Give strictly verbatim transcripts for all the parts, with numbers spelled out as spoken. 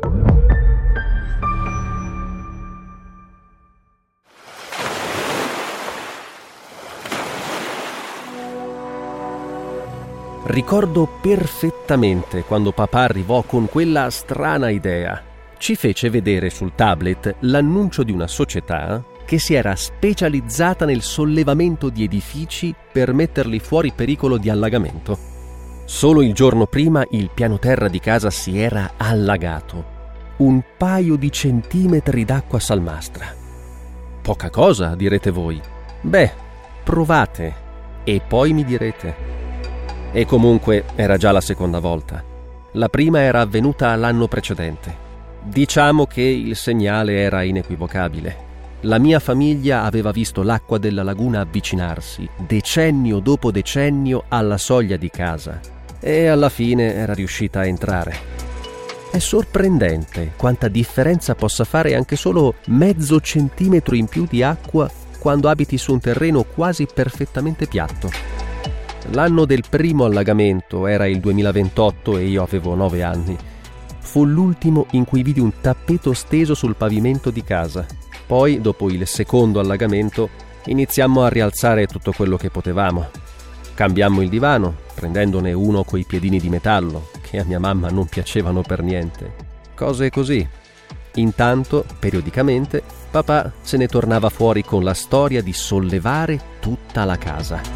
Ricordo perfettamente quando papà arrivò con quella strana idea. Ci fece vedere sul tablet l'annuncio di una società che si era specializzata nel sollevamento di edifici per metterli fuori pericolo di allagamento. Solo il giorno prima il piano terra di casa si era allagato. Un paio di centimetri d'acqua salmastra. Poca cosa, direte voi. Beh, provate e poi mi direte. E comunque era già la seconda volta. La prima era avvenuta l'anno precedente. Diciamo che il segnale era inequivocabile. La mia famiglia aveva visto l'acqua della laguna avvicinarsi, decennio dopo decennio, alla soglia di casa, e alla fine era riuscita a entrare. È sorprendente quanta differenza possa fare anche solo mezzo centimetro in più di acqua quando abiti su un terreno quasi perfettamente piatto. L'anno del primo allagamento era il duemilaventotto e io avevo nove anni. Fu l'ultimo in cui vidi un tappeto steso sul pavimento di casa. Poi, dopo il secondo allagamento, iniziammo a rialzare tutto quello che potevamo. Cambiammo il divano, prendendone uno coi piedini di metallo, che a mia mamma non piacevano per niente. Cose così. Intanto, periodicamente, papà se ne tornava fuori con la storia di sollevare tutta la casa.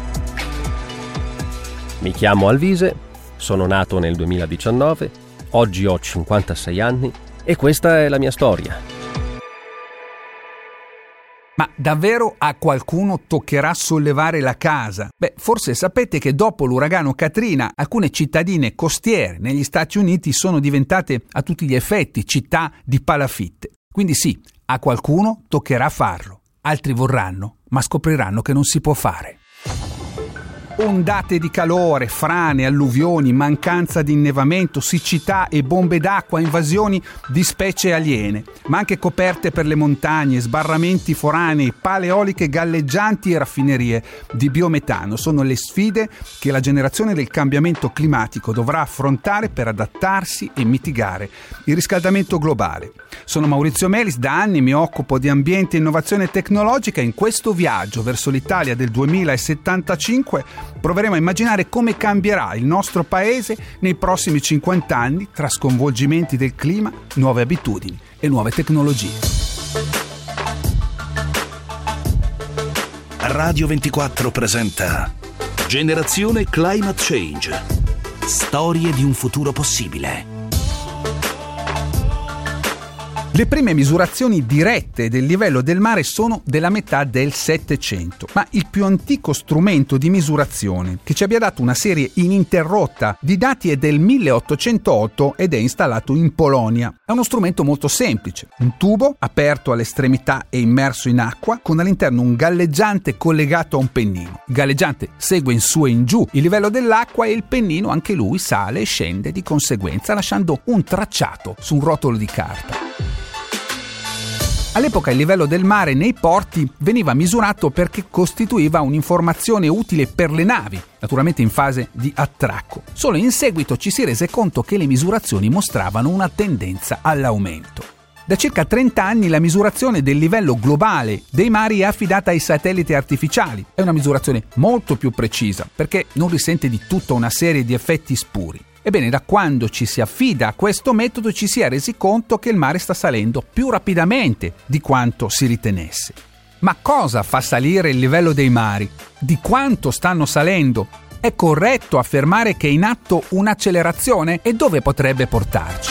Mi chiamo Alvise, sono nato nel duemiladiciannove, oggi ho cinquantasei anni e questa è la mia storia. Ma davvero a qualcuno toccherà sollevare la casa? Beh, forse sapete che dopo l'uragano Katrina alcune cittadine costiere negli Stati Uniti sono diventate a tutti gli effetti città di palafitte. Quindi sì, a qualcuno toccherà farlo. Altri vorranno, ma scopriranno che non si può fare. Ondate di calore, frane, alluvioni, mancanza di innevamento, siccità e bombe d'acqua, invasioni di specie aliene, ma anche coperte per le montagne, sbarramenti foranei, pale eoliche galleggianti e raffinerie di biometano sono le sfide che la generazione del cambiamento climatico dovrà affrontare per adattarsi e mitigare il riscaldamento globale. Sono Maurizio Melis, da anni mi occupo di ambiente e innovazione tecnologica. In questo viaggio verso l'Italia del duemilasettantacinque proveremo a immaginare come cambierà il nostro paese nei prossimi cinquanta anni tra sconvolgimenti del clima, nuove abitudini e nuove tecnologie. Radio ventiquattro presenta Generazione Climate Change. Storie di un futuro possibile. Le prime misurazioni dirette del livello del mare sono della metà del Settecento, ma il più antico strumento di misurazione che ci abbia dato una serie ininterrotta di dati è del milleottocentootto ed è installato in Polonia. È uno strumento molto semplice, un tubo aperto all'estremità e immerso in acqua con all'interno un galleggiante collegato a un pennino. Il galleggiante segue in su e in giù il livello dell'acqua e il pennino anche lui sale e scende di conseguenza lasciando un tracciato su un rotolo di carta. All'epoca il livello del mare nei porti veniva misurato perché costituiva un'informazione utile per le navi, naturalmente in fase di attracco. Solo in seguito ci si rese conto che le misurazioni mostravano una tendenza all'aumento. Da circa trenta anni la misurazione del livello globale dei mari è affidata ai satelliti artificiali. È una misurazione molto più precisa perché non risente di tutta una serie di effetti spuri. Ebbene, da quando ci si affida a questo metodo ci si è resi conto che il mare sta salendo più rapidamente di quanto si ritenesse. Ma cosa fa salire il livello dei mari? Di quanto stanno salendo? È corretto affermare che è in atto un'accelerazione? E dove potrebbe portarci?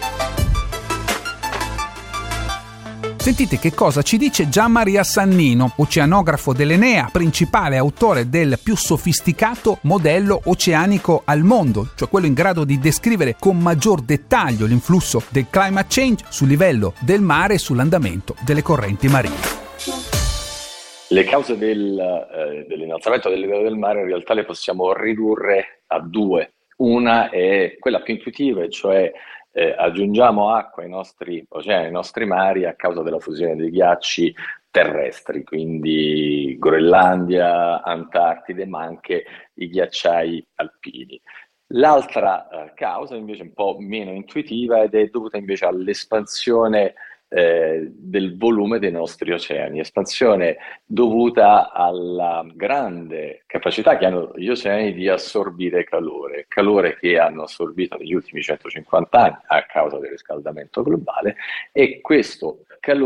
Sentite che cosa ci dice Gian Maria Sannino, oceanografo dell'Enea, principale autore del più sofisticato modello oceanico al mondo, cioè quello in grado di descrivere con maggior dettaglio l'influsso del climate change sul livello del mare e sull'andamento delle correnti marine. Le cause del, eh, dell'innalzamento del livello del mare in realtà le possiamo ridurre a due. Una è quella più intuitiva, cioè Eh, aggiungiamo acqua ai nostri oceani, ai nostri mari a causa della fusione dei ghiacci terrestri, quindi Groenlandia, Antartide, ma anche i ghiacciai alpini. L'altra eh, causa invece un po' meno intuitiva ed è dovuta invece all'espansione eh, del volume dei nostri oceani, espansione dovuta alla grande capacità che hanno gli oceani di assorbire calore, calore che hanno assorbito negli ultimi centocinquanta anni a causa del riscaldamento globale, e questo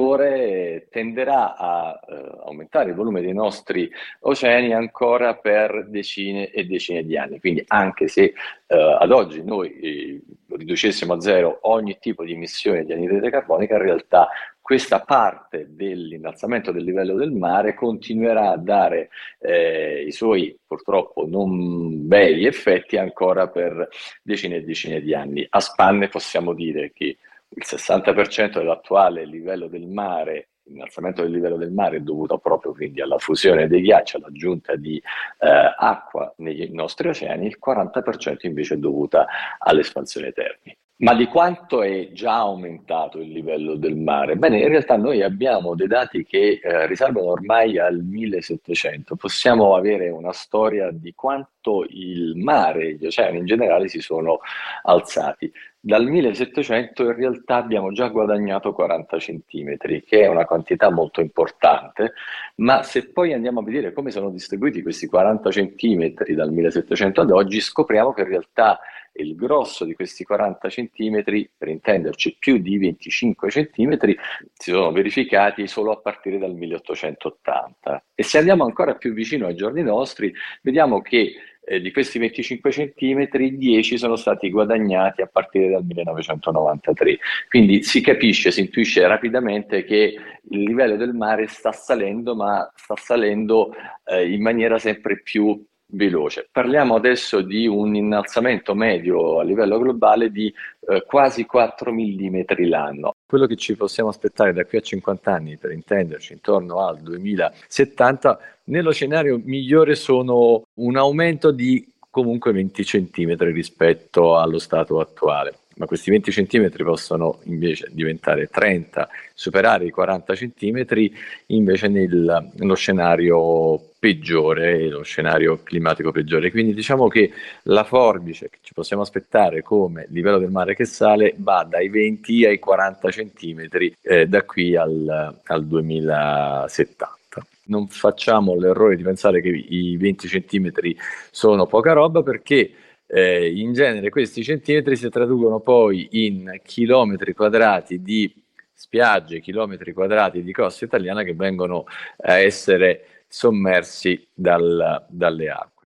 calore tenderà a eh, aumentare il volume dei nostri oceani ancora per decine e decine di anni. Quindi anche se eh, ad oggi noi eh, riducessimo a zero ogni tipo di emissione di anidride carbonica, in realtà questa parte dell'innalzamento del livello del mare continuerà a dare eh, i suoi purtroppo non bei effetti ancora per decine e decine di anni. A spanne possiamo dire che il sessanta per cento dell'attuale livello del mare, l'innalzamento del livello del mare, è dovuto proprio quindi alla fusione dei ghiacci, all'aggiunta di eh, acqua nei nostri oceani, il quaranta per cento invece è dovuta all'espansione termica. Ma di quanto è già aumentato il livello del mare? Bene, in realtà noi abbiamo dei dati che eh, risalgono ormai al millesettecento. Possiamo avere una storia di quanto il mare, gli oceani in generale, si sono alzati. Dal millesettecento in realtà abbiamo già guadagnato quaranta centimetri, che è una quantità molto importante, ma se poi andiamo a vedere come sono distribuiti questi quaranta centimetri dal millesettecento ad oggi, scopriamo che in realtà il grosso di questi quaranta centimetri, per intenderci più di venticinque centimetri, si sono verificati solo a partire dal milleottocentottanta. E se andiamo ancora più vicino ai giorni nostri, vediamo che eh, di questi venticinque centimetri, dieci sono stati guadagnati a partire dal millenovecentonovantatré. Quindi si capisce, si intuisce rapidamente che il livello del mare sta salendo, ma sta salendo eh, in maniera sempre più veloce. Parliamo adesso di un innalzamento medio a livello globale di eh, quasi quattro millimetri l'anno. Quello che ci possiamo aspettare da qui a cinquanta anni, per intenderci, intorno al duemilasettanta, nello scenario migliore sono un aumento di comunque venti centimetri rispetto allo stato attuale. Ma questi venti centimetri possono invece diventare trenta, superare i quaranta centimetri invece nel, nello scenario peggiore, lo scenario climatico peggiore. Quindi diciamo che la forbice che ci possiamo aspettare come livello del mare che sale va dai venti ai quaranta centimetri eh, da qui al, al duemilasettanta. Non facciamo l'errore di pensare che i venti centimetri sono poca roba, perché Eh, in genere questi centimetri si traducono poi in chilometri quadrati di spiagge, chilometri quadrati di costa italiana che vengono a essere sommersi dal, dalle acque.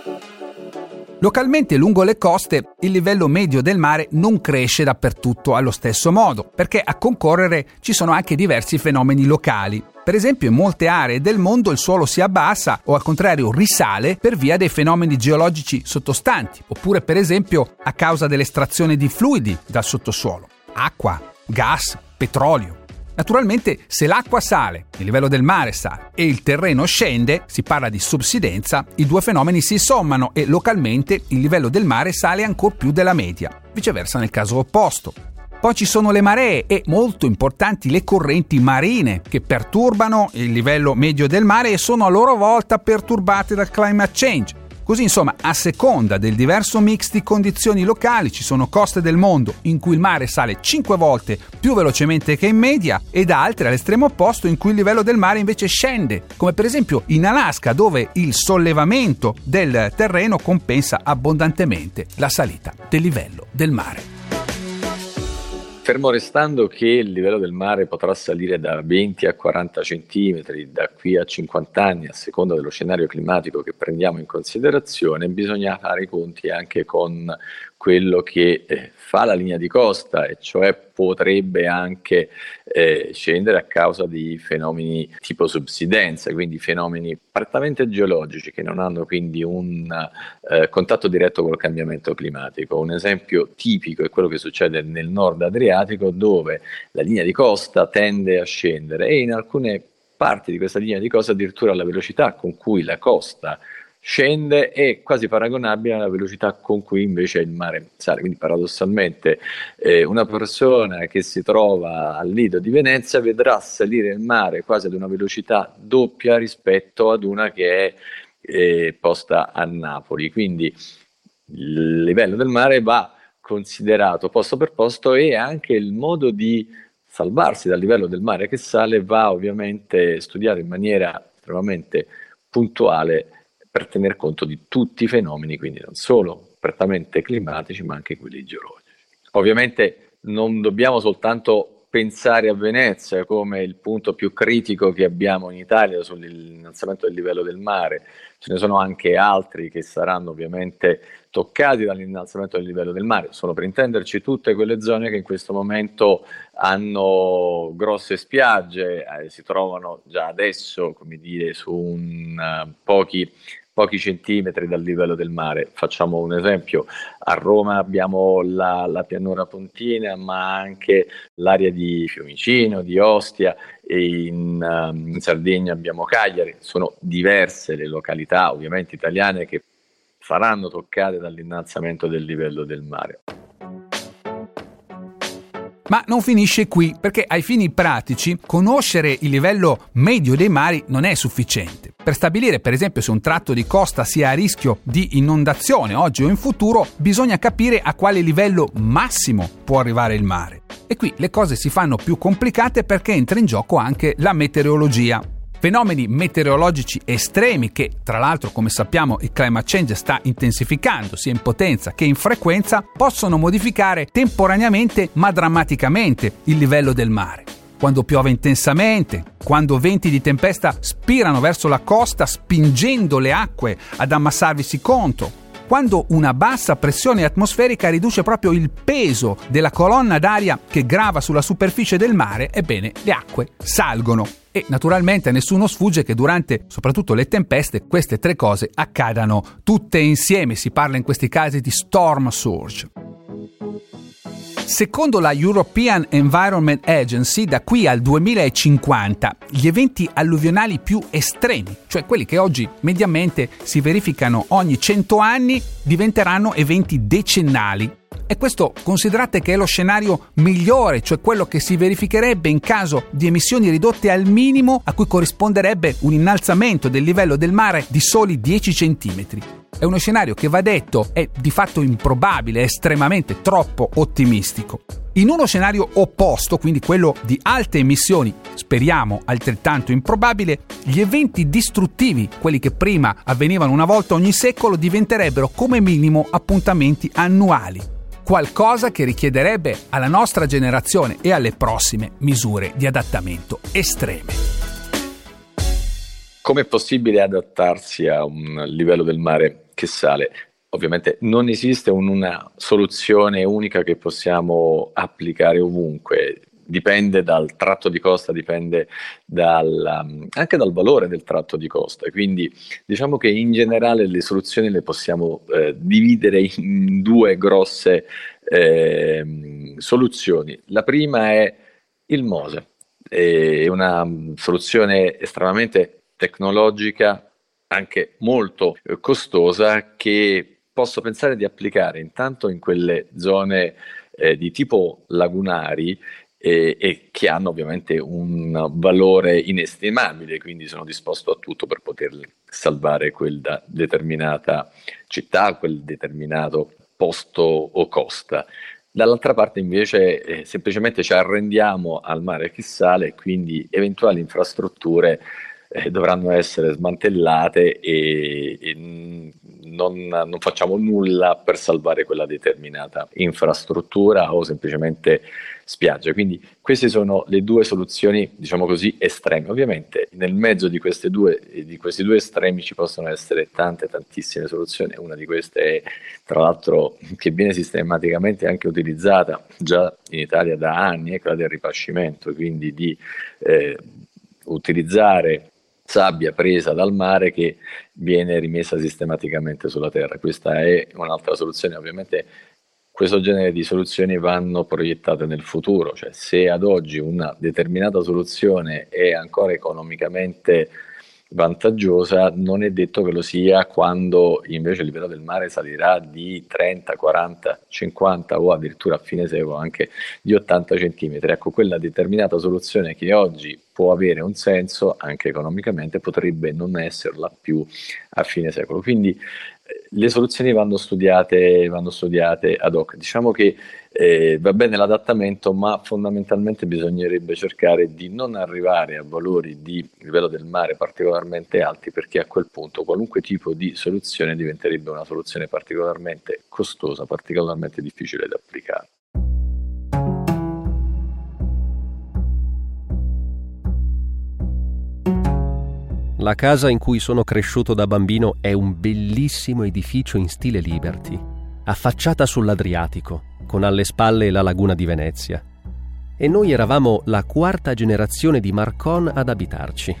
Localmente lungo le coste il livello medio del mare non cresce dappertutto allo stesso modo, perché a concorrere ci sono anche diversi fenomeni locali. Per esempio, in molte aree del mondo il suolo si abbassa o al contrario risale per via dei fenomeni geologici sottostanti, oppure per esempio a causa dell'estrazione di fluidi dal sottosuolo, acqua, gas, petrolio. Naturalmente, se l'acqua sale, il livello del mare sale e il terreno scende, si parla di subsidenza, i due fenomeni si sommano e localmente il livello del mare sale ancor più della media, viceversa nel caso opposto. Poi ci sono le maree e, molto importanti, le correnti marine che perturbano il livello medio del mare e sono a loro volta perturbate dal climate change. Così, insomma, a seconda del diverso mix di condizioni locali ci sono coste del mondo in cui il mare sale cinque volte più velocemente che in media ed altre all'estremo opposto in cui il livello del mare invece scende, come per esempio in Alaska, dove il sollevamento del terreno compensa abbondantemente la salita del livello del mare. Fermo restando che il livello del mare potrà salire da venti a quaranta centimetri da qui a cinquanta anni, a seconda dello scenario climatico che prendiamo in considerazione, bisogna fare i conti anche con quello che eh, fa la linea di costa, e cioè potrebbe anche eh, scendere a causa di fenomeni tipo subsidenza, quindi fenomeni prettamente geologici che non hanno quindi un eh, contatto diretto col cambiamento climatico. Un esempio tipico è quello che succede nel nord Adriatico, dove la linea di costa tende a scendere e in alcune parti di questa linea di costa addirittura la velocità con cui la costa scende è quasi paragonabile alla velocità con cui invece il mare sale. Quindi paradossalmente eh, una persona che si trova al Lido di Venezia vedrà salire il mare quasi ad una velocità doppia rispetto ad una che è eh, posta a Napoli. Quindi il livello del mare va considerato posto per posto, e anche il modo di salvarsi dal livello del mare che sale va ovviamente studiato in maniera estremamente puntuale per tener conto di tutti i fenomeni, quindi non solo prettamente climatici ma anche quelli geologici. Ovviamente non dobbiamo soltanto pensare a Venezia come il punto più critico che abbiamo in Italia sull'innalzamento del livello del mare, ce ne sono anche altri che saranno ovviamente toccati dall'innalzamento del livello del mare. Sono, per intenderci, tutte quelle zone che in questo momento hanno grosse spiagge, eh, si trovano già adesso, come dire, su un, uh, pochi pochi centimetri dal livello del mare. Facciamo un esempio: a Roma abbiamo la, la pianura pontina, ma anche l'area di Fiumicino, di Ostia, e in, um, in Sardegna abbiamo Cagliari. Sono diverse le località, ovviamente italiane, che saranno toccate dall'innalzamento del livello del mare. Ma non finisce qui, perché ai fini pratici conoscere il livello medio dei mari non è sufficiente. Per stabilire, per esempio, se un tratto di costa sia a rischio di inondazione oggi o in futuro, bisogna capire a quale livello massimo può arrivare il mare. E qui le cose si fanno più complicate perché entra in gioco anche la meteorologia. Fenomeni meteorologici estremi che, tra l'altro, come sappiamo, il climate change sta intensificando sia in potenza che in frequenza, possono modificare temporaneamente ma drammaticamente il livello del mare. Quando piove intensamente, quando venti di tempesta spirano verso la costa spingendo le acque ad ammassarvisi contro, quando una bassa pressione atmosferica riduce proprio il peso della colonna d'aria che grava sulla superficie del mare, ebbene le acque salgono. E naturalmente a nessuno sfugge che durante soprattutto le tempeste queste tre cose accadano tutte insieme. Si parla in questi casi di storm surge. Secondo la European Environment Agency, da qui al duemilacinquanta, gli eventi alluvionali più estremi, cioè quelli che oggi mediamente si verificano ogni cento anni, diventeranno eventi decennali. E questo considerate che è lo scenario migliore, cioè quello che si verificherebbe in caso di emissioni ridotte al minimo, a cui corrisponderebbe un innalzamento del livello del mare di soli dieci centimetri. È uno scenario che, va detto, è di fatto improbabile, è estremamente troppo ottimistico. In uno scenario opposto, quindi quello di alte emissioni, speriamo altrettanto improbabile, gli eventi distruttivi, quelli che prima avvenivano una volta ogni secolo, diventerebbero come minimo appuntamenti annuali. Qualcosa che richiederebbe alla nostra generazione e alle prossime misure di adattamento estreme. Come è possibile adattarsi a un livello del mare che sale? Ovviamente non esiste una soluzione unica che possiamo applicare ovunque. Dipende dal tratto di costa, dipende dal, anche dal valore del tratto di costa. Quindi diciamo che in generale le soluzioni le possiamo eh, dividere in due grosse eh, soluzioni. La prima è il MOSE, è una soluzione estremamente tecnologica, anche molto costosa, che posso pensare di applicare intanto in quelle zone eh, di tipo lagunari e, e che hanno ovviamente un valore inestimabile, quindi sono disposto a tutto per poter salvare quella determinata città, quel determinato posto o costa. Dall'altra parte invece eh, semplicemente ci arrendiamo al mare che sale e quindi eventuali infrastrutture eh, dovranno essere smantellate e, e non, non facciamo nulla per salvare quella determinata infrastruttura o semplicemente spiaggia. Quindi queste sono le due soluzioni, diciamo così, estreme. Ovviamente nel mezzo di queste due di questi due estremi ci possono essere tante tantissime soluzioni. Una di queste è, tra l'altro, che viene sistematicamente anche utilizzata già in Italia da anni, è quella del ripascimento, quindi di eh, utilizzare sabbia presa dal mare che viene rimessa sistematicamente sulla terra. Questa è un'altra soluzione. Ovviamente questo genere di soluzioni vanno proiettate nel futuro, cioè se ad oggi una determinata soluzione è ancora economicamente vantaggiosa, non è detto che lo sia quando invece il livello del mare salirà di trenta, quaranta, cinquanta o addirittura a fine secolo anche di ottanta centimetri. Ecco, quella determinata soluzione che oggi può avere un senso anche economicamente potrebbe non esserla più a fine secolo. Quindi le soluzioni vanno studiate, vanno studiate ad hoc. Diciamo che eh, va bene l'adattamento, ma fondamentalmente bisognerebbe cercare di non arrivare a valori di livello del mare particolarmente alti, perché a quel punto qualunque tipo di soluzione diventerebbe una soluzione particolarmente costosa, particolarmente difficile da applicare. La casa in cui sono cresciuto da bambino è un bellissimo edificio in stile Liberty, affacciata sull'Adriatico, con alle spalle la laguna di Venezia. E noi eravamo la quarta generazione di Marcon ad abitarci.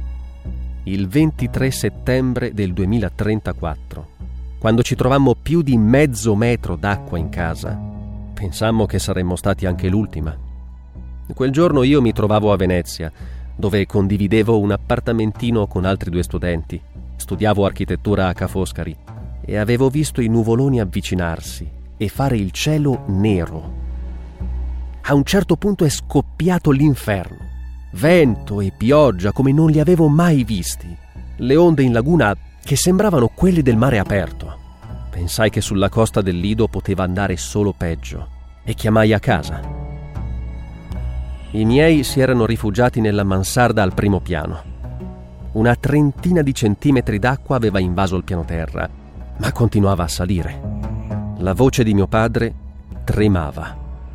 Il ventitré settembre del duemilatrentaquattro, quando ci trovammo più di mezzo metro d'acqua in casa, pensammo che saremmo stati anche l'ultima. Quel giorno io mi trovavo a Venezia, dove condividevo un appartamentino con altri due studenti. Studiavo architettura a Ca' Foscari e avevo visto i nuvoloni avvicinarsi e fare il cielo nero. A un certo punto è scoppiato l'inferno. Vento e pioggia come non li avevo mai visti. Le onde in laguna che sembravano quelle del mare aperto. Pensai che sulla costa del Lido poteva andare solo peggio e chiamai a casa. I miei si erano rifugiati nella mansarda al primo piano. Una trentina di centimetri d'acqua aveva invaso il piano terra, ma continuava a salire. La voce di mio padre tremava.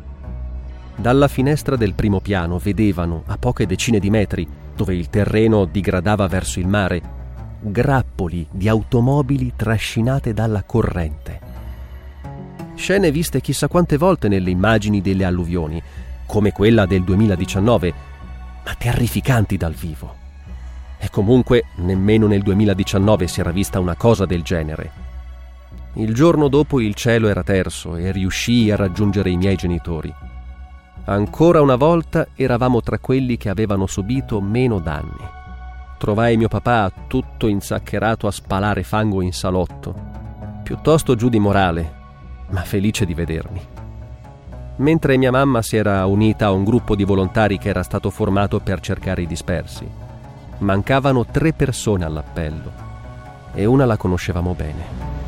Dalla finestra del primo piano vedevano, a poche decine di metri, dove il terreno digradava verso il mare, grappoli di automobili trascinate dalla corrente. Scene viste chissà quante volte nelle immagini delle alluvioni, come quella del duemiladiciannove, ma terrificanti dal vivo. E comunque nemmeno nel duemiladiciannove si era vista una cosa del genere. Il giorno dopo il cielo era terso e riuscii a raggiungere i miei genitori. Ancora una volta eravamo tra quelli che avevano subito meno danni. Trovai mio papà tutto insaccherato a spalare fango in salotto, piuttosto giù di morale, ma felice di vedermi. Mentre mia mamma si era unita a un gruppo di volontari che era stato formato per cercare i dispersi. Mancavano tre persone all'appello e una la conoscevamo bene.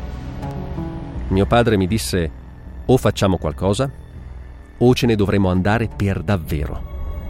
Mio padre mi disse: o facciamo qualcosa o ce ne dovremo andare per davvero.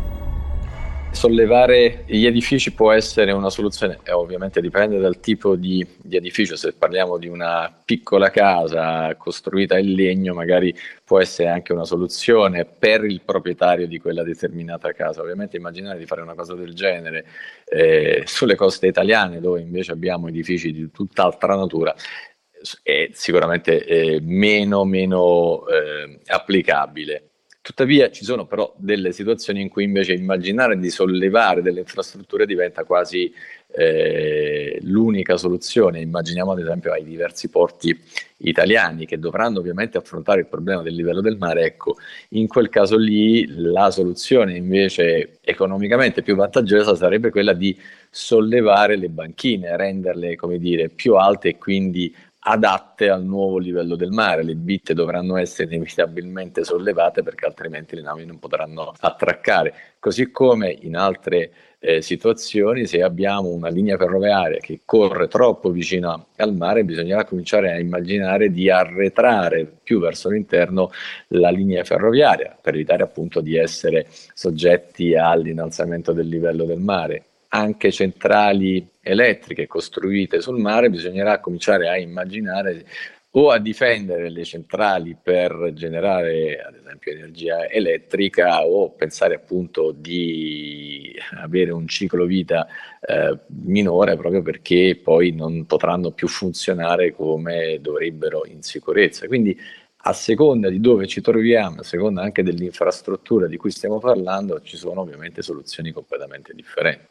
Sollevare gli edifici può essere una soluzione, e ovviamente dipende dal tipo di, di edificio. Se parliamo di una piccola casa costruita in legno, magari può essere anche una soluzione per il proprietario di quella determinata casa. Ovviamente immaginare di fare una cosa del genere eh, sulle coste italiane, dove invece abbiamo edifici di tutt'altra natura, è sicuramente eh, meno, meno eh, applicabile. Tuttavia ci sono però delle situazioni in cui invece immaginare di sollevare delle infrastrutture diventa quasi eh, l'unica soluzione. Immaginiamo ad esempio ai diversi porti italiani che dovranno ovviamente affrontare il problema del livello del mare. Ecco, in quel caso lì la soluzione invece economicamente più vantaggiosa sarebbe quella di sollevare le banchine, renderle, come dire, più alte e quindi adatte al nuovo livello del mare. Le bitte dovranno essere inevitabilmente sollevate perché altrimenti le navi non potranno attraccare. Così come in altre eh, situazioni, se abbiamo una linea ferroviaria che corre troppo vicino al mare, bisognerà cominciare a immaginare di arretrare più verso l'interno la linea ferroviaria per evitare appunto di essere soggetti all'innalzamento del livello del mare. Anche centrali elettriche costruite sul mare bisognerà cominciare a immaginare o a difendere le centrali per generare ad esempio energia elettrica, o pensare appunto di avere un ciclo vita eh, minore, proprio perché poi non potranno più funzionare come dovrebbero in sicurezza. Quindi a seconda di dove ci troviamo, a seconda anche dell'infrastruttura di cui stiamo parlando, ci sono ovviamente soluzioni completamente differenti.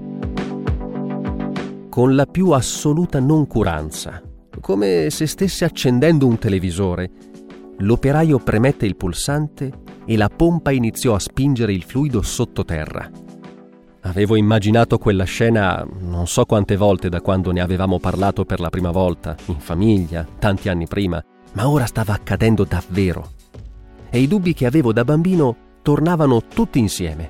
Con la più assoluta noncuranza, come se stesse accendendo un televisore, l'operaio premette il pulsante e la pompa iniziò a spingere il fluido sottoterra. Avevo immaginato quella scena non so quante volte da quando ne avevamo parlato per la prima volta, in famiglia, tanti anni prima, ma ora stava accadendo davvero. E i dubbi che avevo da bambino tornavano tutti insieme.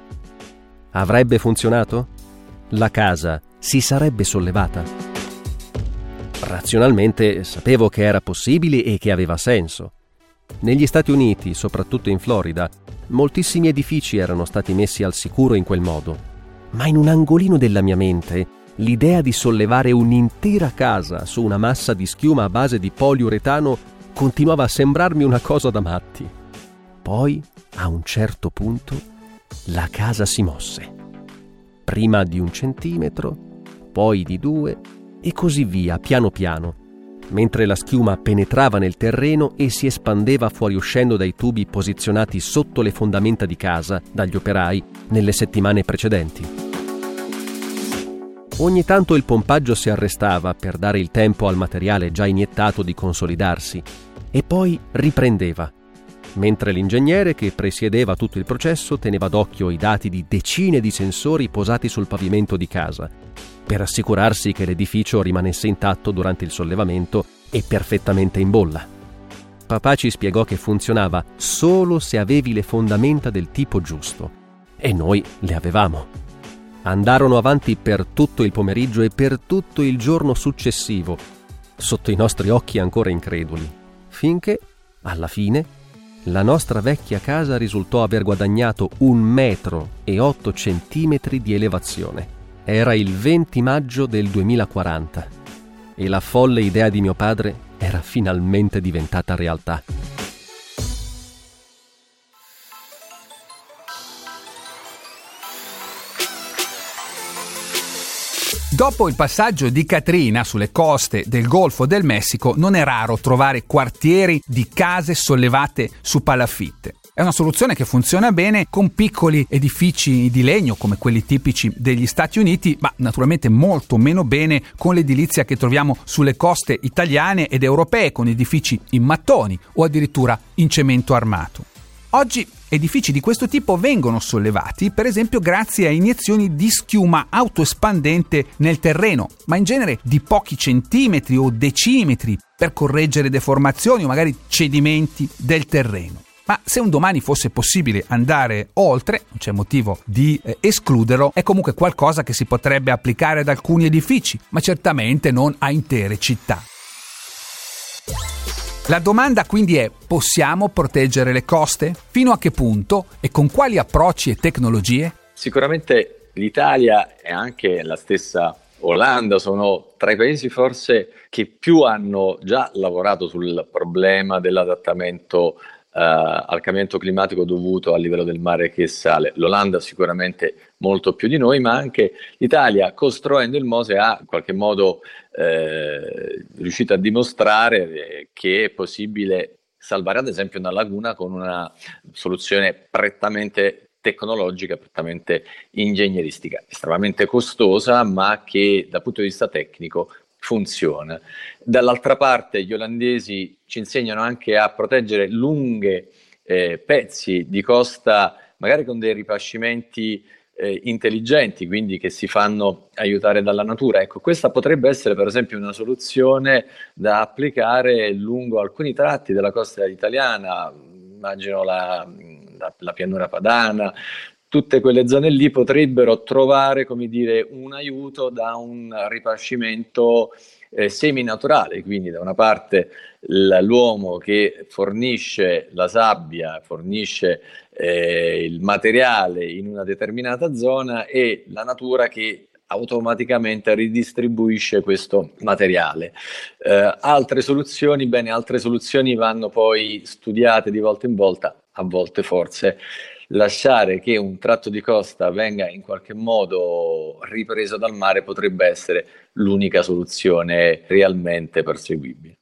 Avrebbe funzionato? La casa si sarebbe sollevata? Razionalmente sapevo che era possibile e che aveva senso. Negli Stati Uniti, soprattutto in Florida, moltissimi edifici erano stati messi al sicuro in quel modo, ma in un angolino della mia mente l'idea di sollevare un'intera casa su una massa di schiuma a base di poliuretano continuava a sembrarmi una cosa da matti. Poi, a un certo punto, la casa si mosse. Prima di un centimetro, poi di due, e così via, piano piano, mentre la schiuma penetrava nel terreno e si espandeva fuoriuscendo dai tubi posizionati sotto le fondamenta di casa dagli operai nelle settimane precedenti. Ogni tanto il pompaggio si arrestava per dare il tempo al materiale già iniettato di consolidarsi e poi riprendeva, mentre l'ingegnere che presiedeva tutto il processo teneva d'occhio i dati di decine di sensori posati sul pavimento di casa per assicurarsi che l'edificio rimanesse intatto durante il sollevamento e perfettamente in bolla. Papà ci spiegò che funzionava solo se avevi le fondamenta del tipo giusto, e noi le avevamo. Andarono avanti per tutto il pomeriggio e per tutto il giorno successivo, sotto i nostri occhi ancora increduli, finché, alla fine, la nostra vecchia casa risultò aver guadagnato un metro e otto centimetri di elevazione. Era il venti maggio del duemilaquaranta e la folle idea di mio padre era finalmente diventata realtà. Dopo il passaggio di Katrina sulle coste del Golfo del Messico, non è raro trovare quartieri di case sollevate su palafitte. È una soluzione che funziona bene con piccoli edifici di legno come quelli tipici degli Stati Uniti, ma naturalmente molto meno bene con l'edilizia che troviamo sulle coste italiane ed europee, con edifici in mattoni o addirittura in cemento armato. Oggi edifici di questo tipo vengono sollevati, per esempio grazie a iniezioni di schiuma autoespandente nel terreno, ma in genere di pochi centimetri o decimetri, per correggere deformazioni o magari cedimenti del terreno. Ma se un domani fosse possibile andare oltre, non c'è motivo di eh, escluderlo, è comunque qualcosa che si potrebbe applicare ad alcuni edifici, ma certamente non a intere città. La domanda quindi è: possiamo proteggere le coste? Fino a che punto e con quali approcci e tecnologie? Sicuramente l'Italia e anche la stessa Olanda sono tra i paesi forse che più hanno già lavorato sul problema dell'adattamento Uh, al cambiamento climatico dovuto al livello del mare che sale. L'Olanda sicuramente molto più di noi, ma anche l'Italia, costruendo il Mose, ha in qualche modo eh, riuscito a dimostrare che è possibile salvare ad esempio una laguna con una soluzione prettamente tecnologica, prettamente ingegneristica, estremamente costosa, ma che dal punto di vista tecnico funziona. Dall'altra parte gli olandesi ci insegnano anche a proteggere lunghe eh, pezzi di costa, magari con dei ripascimenti eh, intelligenti, quindi che si fanno aiutare dalla natura. Ecco, questa potrebbe essere per esempio una soluzione da applicare lungo alcuni tratti della costa italiana, immagino la, la, la pianura padana. Tutte quelle zone lì potrebbero trovare, come dire, un aiuto da un ripascimento eh, semi-naturale, quindi da una parte l- l'uomo che fornisce la sabbia, fornisce eh, il materiale in una determinata zona e la natura che automaticamente ridistribuisce questo materiale. Eh, altre soluzioni, bene, altre soluzioni vanno poi studiate di volta in volta, a volte forse lasciare che un tratto di costa venga in qualche modo ripreso dal mare potrebbe essere l'unica soluzione realmente perseguibile.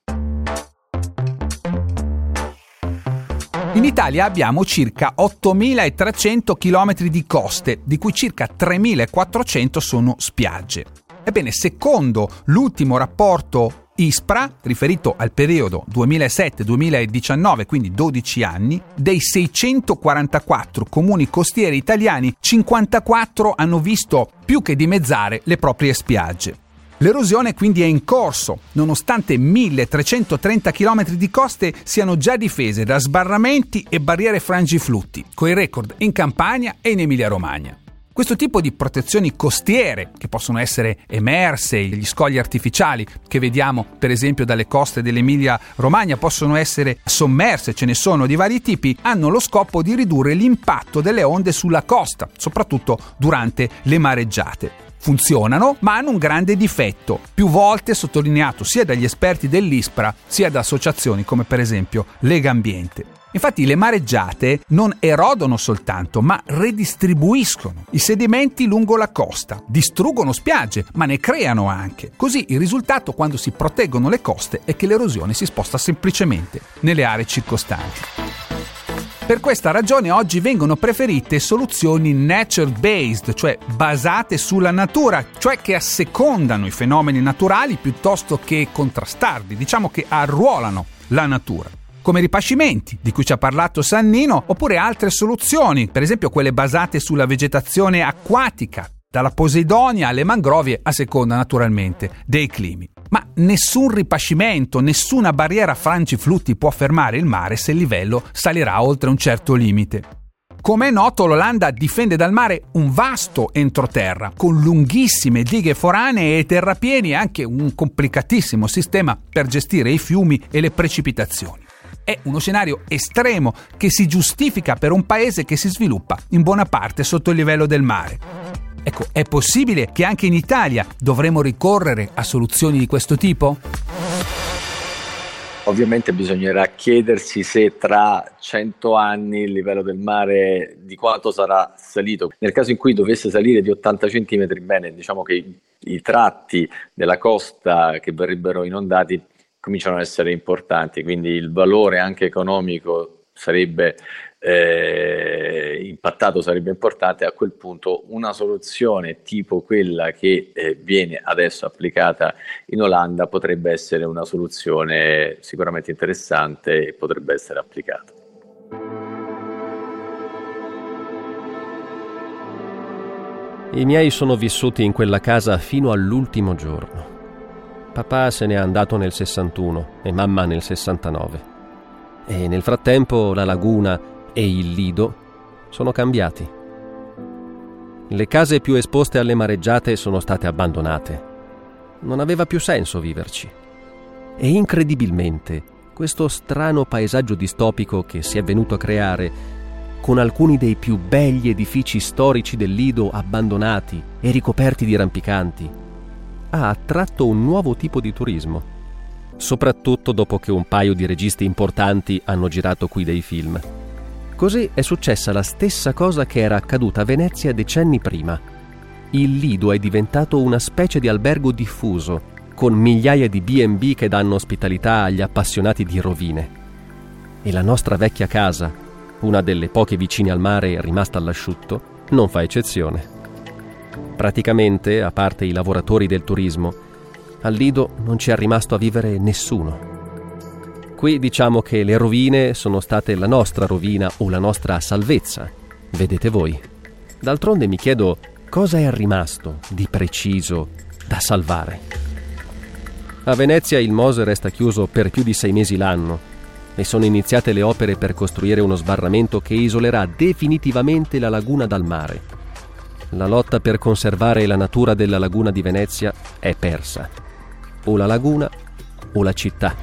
In Italia abbiamo circa ottomilatrecento chilometri di coste, di cui circa tremilaquattrocento sono spiagge. Ebbene, secondo l'ultimo rapporto ISPRA, riferito al periodo duemilasette duemiladiciannove, quindi dodici anni, dei seicentoquarantaquattro comuni costieri italiani, cinquantaquattro hanno visto più che dimezzare le proprie spiagge. L'erosione quindi è in corso, nonostante milletrecentotrenta chilometri di coste siano già difese da sbarramenti e barriere frangiflutti, coi record in Campania e in Emilia-Romagna. Questo tipo di protezioni costiere, che possono essere emerse, gli scogli artificiali che vediamo per esempio dalle coste dell'Emilia Romagna, possono essere sommerse, ce ne sono di vari tipi, hanno lo scopo di ridurre l'impatto delle onde sulla costa, soprattutto durante le mareggiate. Funzionano, ma hanno un grande difetto, più volte sottolineato sia dagli esperti dell'ISPRA sia da associazioni come per esempio Legambiente. Infatti le mareggiate non erodono soltanto, ma redistribuiscono i sedimenti lungo la costa, distruggono spiagge, ma ne creano anche. Così il risultato quando si proteggono le coste è che l'erosione si sposta semplicemente nelle aree circostanti. Per questa ragione oggi vengono preferite soluzioni nature-based, cioè basate sulla natura, cioè che assecondano i fenomeni naturali piuttosto che contrastarli, diciamo che arruolano la natura. Come ripascimenti, di cui ci ha parlato Sannino, oppure altre soluzioni, per esempio quelle basate sulla vegetazione acquatica, dalla Posidonia alle mangrovie, a seconda naturalmente dei climi. Ma nessun ripascimento, nessuna barriera frangiflutti può fermare il mare se il livello salirà oltre un certo limite. Come è noto, l'Olanda difende dal mare un vasto entroterra, con lunghissime dighe foranee e terrapieni e anche un complicatissimo sistema per gestire i fiumi e le precipitazioni. È uno scenario estremo che si giustifica per un paese che si sviluppa in buona parte sotto il livello del mare. Ecco, è possibile che anche in Italia dovremo ricorrere a soluzioni di questo tipo? Ovviamente bisognerà chiedersi se tra cento anni il livello del mare di quanto sarà salito. Nel caso in cui dovesse salire di ottanta centimetri, bene, diciamo che i, i tratti della costa che verrebbero inondati cominciano ad essere importanti, quindi il valore anche economico sarebbe eh, impattato, sarebbe importante. A quel punto una soluzione tipo quella che eh, viene adesso applicata in Olanda potrebbe essere una soluzione sicuramente interessante e potrebbe essere applicata. I miei sono vissuti in quella casa fino all'ultimo giorno. Papà se n'è andato nel sessantuno e mamma nel sessantanove. E nel frattempo la laguna e il lido sono cambiati. Le case più esposte alle mareggiate sono state abbandonate. Non aveva più senso viverci. E incredibilmente, questo strano paesaggio distopico che si è venuto a creare, con alcuni dei più begli edifici storici del lido abbandonati e ricoperti di rampicanti, ha attratto un nuovo tipo di turismo, soprattutto dopo che un paio di registi importanti hanno girato qui dei film. Così è successa la stessa cosa che era accaduta a Venezia decenni prima. Il lido è diventato una specie di albergo diffuso, con migliaia di bi e bi che danno ospitalità agli appassionati di rovine. E la nostra vecchia casa, una delle poche vicine al mare rimasta all'asciutto, non fa eccezione. Praticamente, a parte i lavoratori del turismo, al lido non ci è rimasto a vivere nessuno. Qui diciamo che le rovine sono state la nostra rovina o la nostra salvezza, vedete voi. D'altronde mi chiedo cosa è rimasto di preciso da salvare. A Venezia il Mose resta chiuso per più di sei mesi l'anno e sono iniziate le opere per costruire uno sbarramento che isolerà definitivamente la laguna dal mare. La lotta per conservare la natura della laguna di Venezia è persa. O la laguna o la città.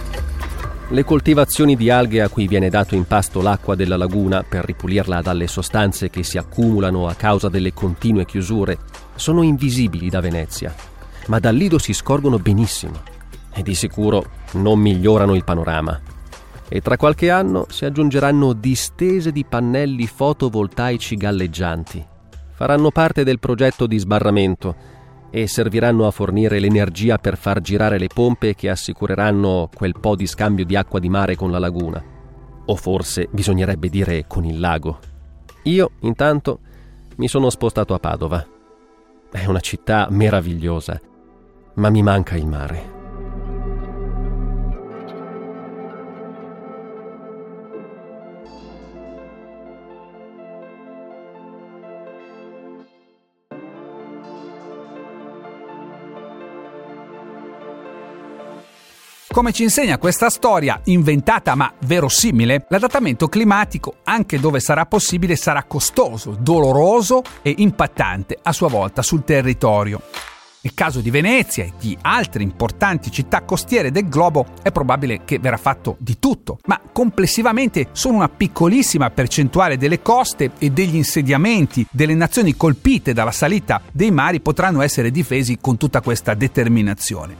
Le coltivazioni di alghe a cui viene dato in pasto l'acqua della laguna per ripulirla dalle sostanze che si accumulano a causa delle continue chiusure sono invisibili da Venezia, ma dal lido si scorgono benissimo e di sicuro non migliorano il panorama. E tra qualche anno si aggiungeranno distese di pannelli fotovoltaici galleggianti. Faranno parte del progetto di sbarramento e serviranno a fornire l'energia per far girare le pompe che assicureranno quel po' di scambio di acqua di mare con la laguna. O forse bisognerebbe dire con il lago. Io, intanto, mi sono spostato a Padova. È una città meravigliosa, ma mi manca il mare. Come ci insegna questa storia, inventata ma verosimile, l'adattamento climatico, anche dove sarà possibile, sarà costoso, doloroso e impattante a sua volta sul territorio. Nel caso di Venezia e di altre importanti città costiere del globo è probabile che verrà fatto di tutto, ma complessivamente solo una piccolissima percentuale delle coste e degli insediamenti delle nazioni colpite dalla salita dei mari potranno essere difesi con tutta questa determinazione.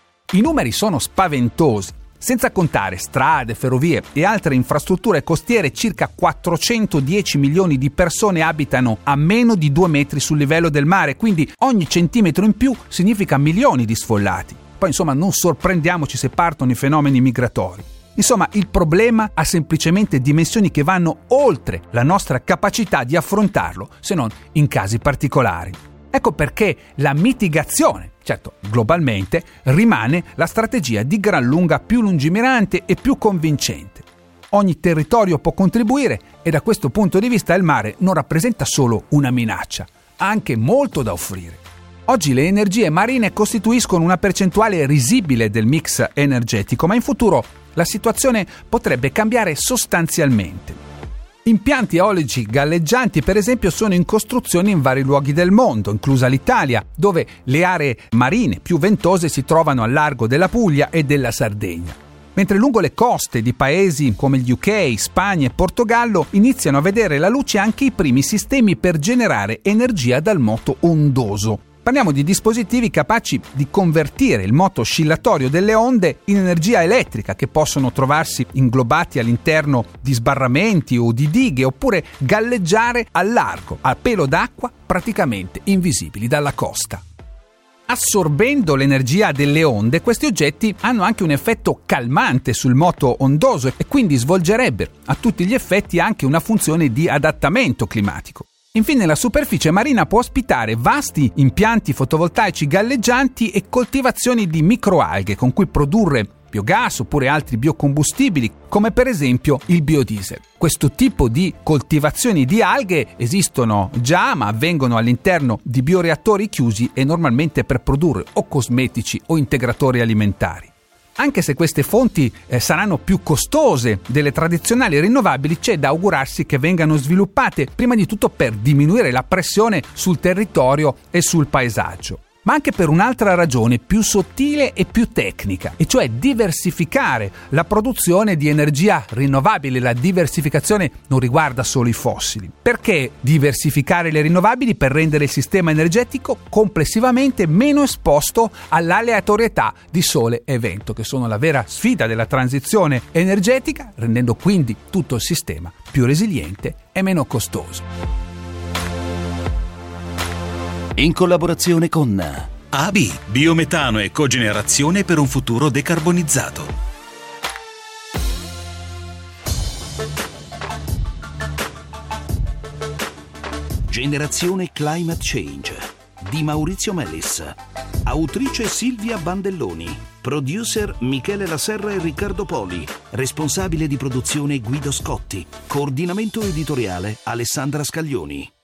I numeri sono spaventosi. Senza contare strade, ferrovie e altre infrastrutture costiere, circa quattrocentodieci milioni di persone abitano a meno di due metri sul livello del mare, quindi ogni centimetro in più significa milioni di sfollati. Poi insomma non sorprendiamoci se partono i fenomeni migratori. Insomma, il problema ha semplicemente dimensioni che vanno oltre la nostra capacità di affrontarlo, se non in casi particolari. Ecco perché la mitigazione, certo globalmente, rimane la strategia di gran lunga più lungimirante e più convincente. Ogni territorio può contribuire e da questo punto di vista il mare non rappresenta solo una minaccia, ha anche molto da offrire. Oggi le energie marine costituiscono una percentuale risibile del mix energetico, ma in futuro la situazione potrebbe cambiare sostanzialmente. Impianti eolici galleggianti, per esempio, sono in costruzione in vari luoghi del mondo, inclusa l'Italia, dove le aree marine più ventose si trovano al largo della Puglia e della Sardegna. Mentre lungo le coste di paesi come gli U K, Spagna e Portogallo iniziano a vedere la luce anche i primi sistemi per generare energia dal moto ondoso. Parliamo di dispositivi capaci di convertire il moto oscillatorio delle onde in energia elettrica, che possono trovarsi inglobati all'interno di sbarramenti o di dighe, oppure galleggiare al largo, a pelo d'acqua, praticamente invisibili dalla costa. Assorbendo l'energia delle onde, questi oggetti hanno anche un effetto calmante sul moto ondoso e quindi svolgerebbero a tutti gli effetti anche una funzione di adattamento climatico. Infine, la superficie marina può ospitare vasti impianti fotovoltaici galleggianti e coltivazioni di microalghe con cui produrre biogas oppure altri biocombustibili, come per esempio il biodiesel. Questo tipo di coltivazioni di alghe esistono già, ma avvengono all'interno di bioreattori chiusi e normalmente per produrre o cosmetici o integratori alimentari. Anche se queste fonti eh, saranno più costose delle tradizionali rinnovabili, c'è da augurarsi che vengano sviluppate prima di tutto per diminuire la pressione sul territorio e sul paesaggio, ma anche per un'altra ragione più sottile e più tecnica, e cioè diversificare la produzione di energia rinnovabile. La diversificazione non riguarda solo i fossili. Perché diversificare le rinnovabili? Per rendere il sistema energetico complessivamente meno esposto all'aleatorietà di sole e vento, che sono la vera sfida della transizione energetica, rendendo quindi tutto il sistema più resiliente e meno costoso. In collaborazione con A B, biometano e cogenerazione per un futuro decarbonizzato. Generazione Climate Change di Maurizio Mellis. Autrice Silvia Bandelloni. Producer Michele Laserra e Riccardo Poli. Responsabile di produzione Guido Scotti. Coordinamento editoriale Alessandra Scaglioni.